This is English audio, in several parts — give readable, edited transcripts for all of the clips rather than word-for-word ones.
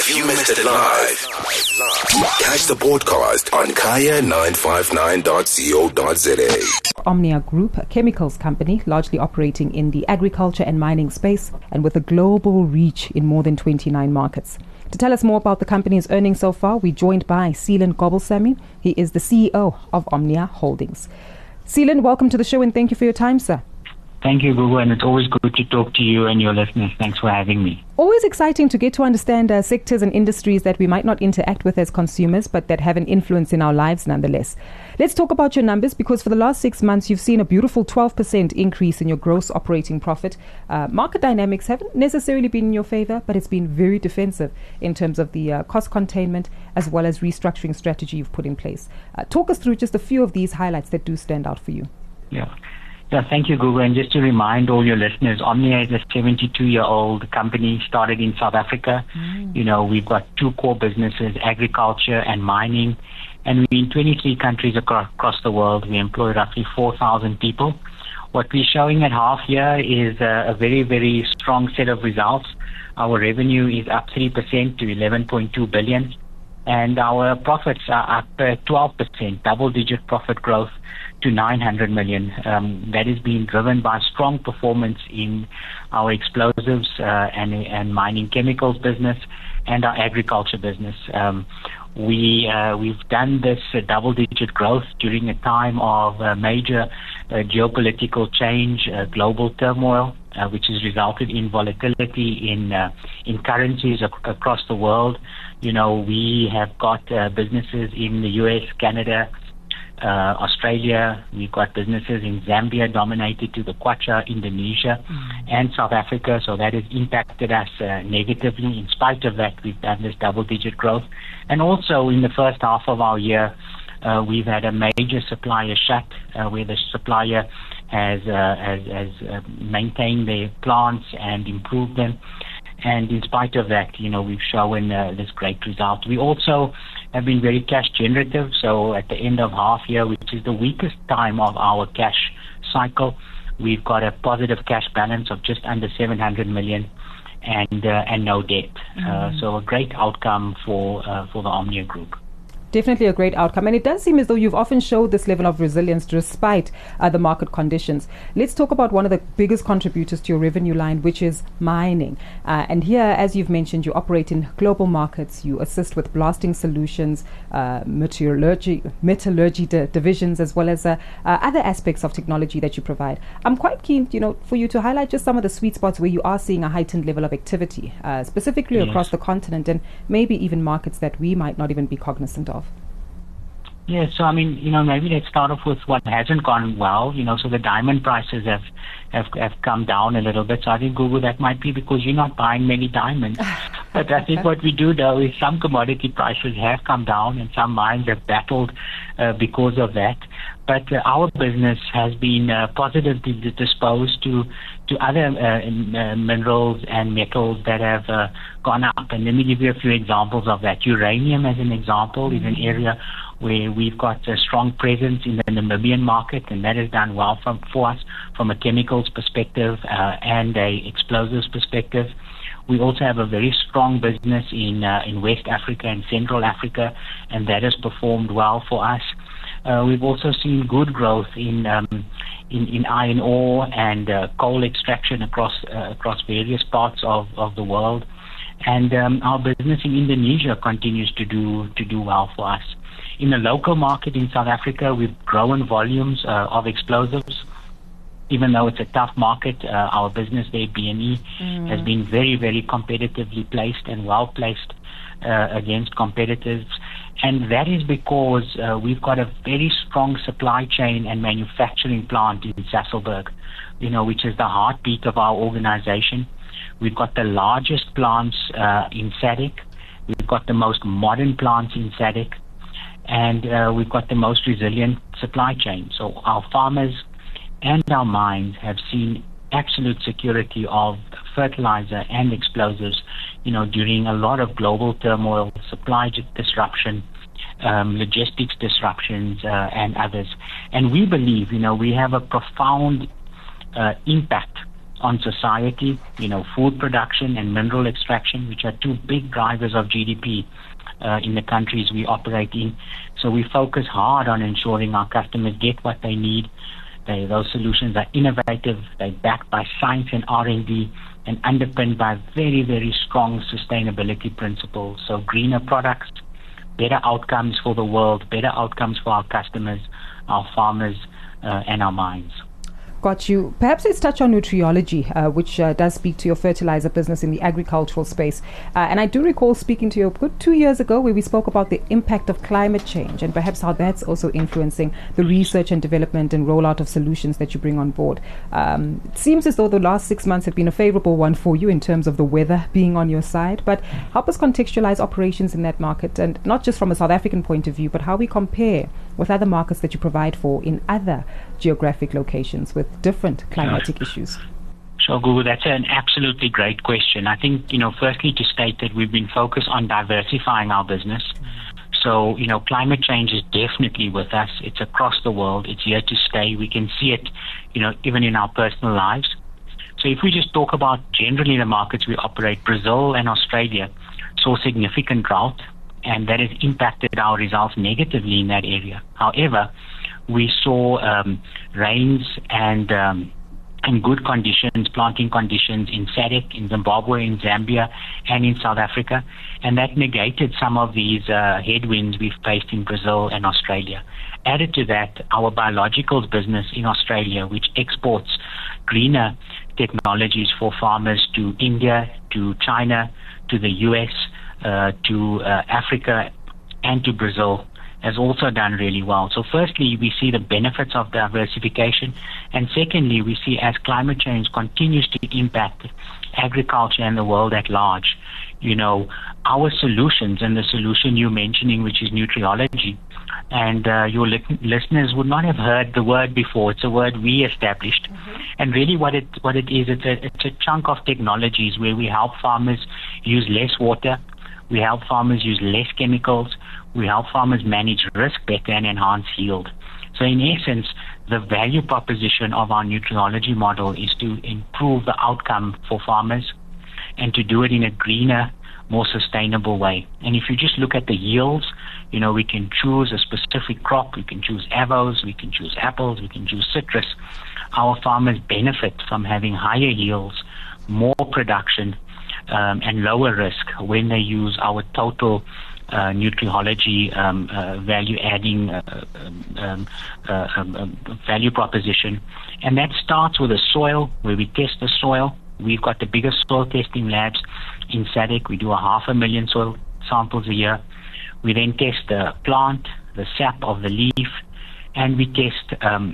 If you missed it live, catch the podcast on kaya959.co.za. Omnia Group, a chemicals company largely operating in the agriculture and mining space and with a global reach in more than 29 markets. To tell us more about the company's earnings so far, we're joined by Seelan Gobelsamy. He is the CEO of Omnia Holdings. Seelan, welcome to the show and thank you for your time, sir. Thank you, Gugu, and it's always good to talk to you and your listeners. Thanks for having me. Always exciting to get to understand sectors and industries that we might not interact with as consumers, but that have an influence in our lives nonetheless. Let's talk about your numbers, because for the last 6 months, you've seen a beautiful 12% increase in your gross operating profit. Market dynamics haven't necessarily been in your favor, but it's been very defensive in terms of the cost containment as well as restructuring strategy you've put in place. Talk us through just a few of these highlights that do stand out for you. Yeah, thank you, Gugu. And just to remind all your listeners, Omnia is a 72-year-old company started in South Africa. You know, we've got two core businesses, agriculture and mining. And we're in 23 countries across the world. We employ roughly 4,000 people. What we're showing at half year is a very, very strong set of results. Our revenue is up 3% to 11.2 billion. And our profits are up 12%, double-digit profit growth to 900 million. That is being driven by strong performance in our explosives and mining chemicals business and our agriculture business. We've done this double-digit growth during a time of major geopolitical change, global turmoil, which has resulted in volatility in currencies across the world. You know, we have got businesses in the US, Canada, Australia. We've got businesses in Zambia dominated to the Kwacha, Indonesia, and South Africa. So that has impacted us negatively. In spite of that, we've done this double-digit growth. And also in the first half of our year, we've had a major supplier shut where the supplier has maintained their plants and improved them. And in spite of that, you know, we've shown this great result. We also have been very cash generative. So at the end of half year, which is the weakest time of our cash cycle, we've got a positive cash balance of just under 700 million and no debt. So a great outcome for the Omnia Group. Definitely a great outcome. And it does seem as though you've often showed this level of resilience despite the market conditions. Let's talk about one of the biggest contributors to your revenue line, which is mining. And here, as you've mentioned, you operate in global markets. You assist with blasting solutions, metallurgy divisions, as well as other aspects of technology that you provide. I'm quite keen, you know, for you to highlight just some of the sweet spots where you are seeing a heightened level of activity, specifically across the continent and maybe even markets that we might not even be cognizant of. Yeah, so I mean, you know, maybe let's start off with what hasn't gone well. You know, so the diamond prices have come down a little bit. So I think, Google, that might be because you're not buying many diamonds. But I think what we do know is some commodity prices have come down and some mines have battled because of that. But our business has been positively disposed to other minerals and metals that have gone up. And let me give you a few examples of that. Uranium, as an example, is an area where we've got a strong presence in the Namibian market, and that has done well for us from a chemicals perspective and a explosives perspective. We also have a very strong business in West Africa and Central Africa, and that has performed well for us. We've also seen good growth in iron ore and coal extraction across various parts of the world, and our business in Indonesia continues to do well for us. In the local market in South Africa, we've grown volumes of explosives. Even though it's a tough market, our business there, BME, has been very, very competitively placed and well placed against competitors. And that is because we've got a very strong supply chain and manufacturing plant in Sasolburg, you know, which is the heartbeat of our organization. We've got the largest plants in SADC. We've got the most modern plants in SADC. And we've got the most resilient supply chain. So our farmers and our mines have seen absolute security of fertilizer and explosives, you know, during a lot of global turmoil, supply disruption, logistics disruptions, and others. And we believe, you know, we have a profound impact on society, food production and mineral extraction, which are two big drivers of GDP in the countries we operate in. So we focus hard on ensuring our customers get what they need. Those solutions are innovative, they're backed by science and R&D, and underpinned by very, very strong sustainability principles. So greener products, better outcomes for the world, better outcomes for our customers, our farmers, and our mines. Got you. Perhaps let's touch on Nutriology, which does speak to your fertilizer business in the agricultural space. And I do recall speaking to you a good 2 years ago where we spoke about the impact of climate change and perhaps how that's also influencing the research and development and rollout of solutions that you bring on board. It seems as though the last 6 months have been a favorable one for you in terms of the weather being on your side. But help us contextualize operations in that market, and not just from a South African point of view, but how we compare with other markets that you provide for in other geographic locations with different climatic issues. Sure, Gugu, that's an absolutely great question. I think, firstly to state that we've been focused on diversifying our business. So, climate change is definitely with us. It's across the world. It's here to stay. We can see it, even in our personal lives. So if we just talk about generally the markets we operate, Brazil and Australia saw significant drought, and that has impacted our results negatively in that area. However, we saw rains and good conditions, planting conditions in SADC, in Zimbabwe, in Zambia, and in South Africa, and that negated some of these headwinds we've faced in Brazil and Australia. Added to that, our biologicals business in Australia, which exports greener technologies for farmers to India, to China, to the US, to Africa, and to Brazil, has also done really well. So firstly, we see the benefits of diversification, and secondly, we see as climate change continues to impact agriculture and the world at large, our solutions, and the solution you're mentioning, which is Nutriology, and your listeners would not have heard the word before. It's a word we established. And really what it is, it's a chunk of technologies where we help farmers use less water, we help farmers use less chemicals, we help farmers manage risk better and enhance yield. So in essence, the value proposition of our Nutriology model is to improve the outcome for farmers and to do it in a greener, more sustainable way. And if you just look at the yields, we can choose a specific crop, we can choose avos, we can choose apples, we can choose citrus. Our farmers benefit from having higher yields, more production, and lower risk when they use our total Nutriology value-adding value proposition. And that starts with the soil, where we test the soil. We've got the biggest soil testing labs in SADC. We do 500,000 soil samples a year. We then test the plant, the sap of the leaf, and we test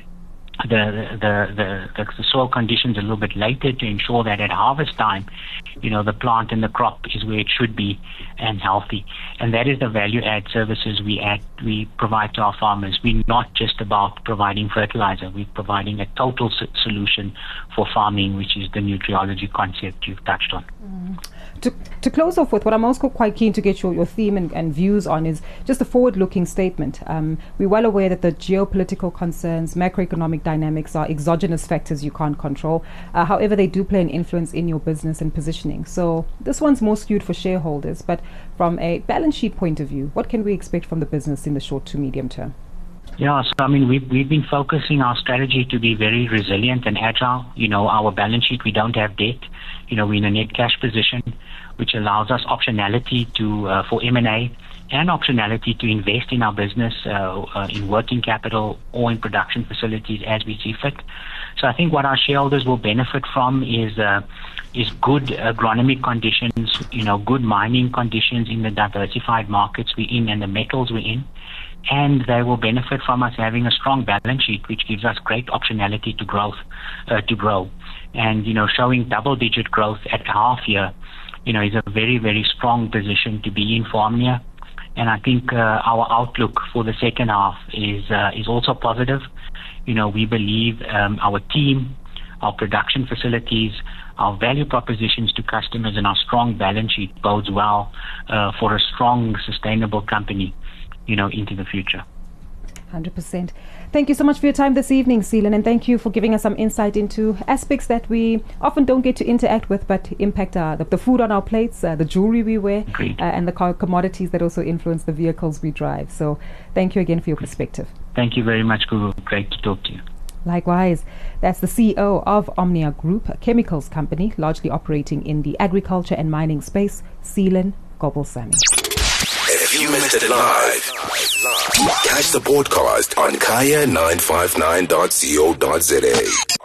the soil conditions a little bit later to ensure that at harvest time, the plant and the crop is where it should be and healthy. And that is the value add services we provide to our farmers. We're not just about providing fertilizer. We're providing a total solution for farming, which is the Nutriology concept you've touched on. To close off with, what I'm also quite keen to get your theme and views on is just a forward-looking statement. We're well aware that the geopolitical concerns, macroeconomic dynamics are exogenous factors you can't control. However, they do play an influence in your business and positioning. So this one's more skewed for shareholders, but from a balance sheet point of view, what can we expect from the business in the short to medium term? Yeah, so we've been focusing our strategy to be very resilient and agile. Our balance sheet, we don't have debt. We're in a net cash position, which allows us optionality for M&A and optionality to invest in our business, in working capital or in production facilities as we see fit. So I think what our shareholders will benefit from is good agronomic conditions, good mining conditions in the diversified markets we're in and the metals we're in. And they will benefit from us having a strong balance sheet, which gives us great optionality to grow. And, showing double-digit growth at half year, is a very, very strong position to be in for Omnia. And I think our outlook for the second half is also positive. We believe our team, our production facilities, our value propositions to customers, and our strong balance sheet bodes well for a strong, sustainable company into the future. 100%. Thank you so much for your time this evening, Seelan, and thank you for giving us some insight into aspects that we often don't get to interact with but impact the food on our plates, the jewelry we wear, and the commodities that also influence the vehicles we drive. So thank you again for your perspective. Thank you very much, Guru. Great to talk to you. Likewise, that's the CEO of Omnia Group, a chemicals company largely operating in the agriculture and mining space, Seelan Gobelsamy. If you missed it live, catch the podcast on kaya959.co.za.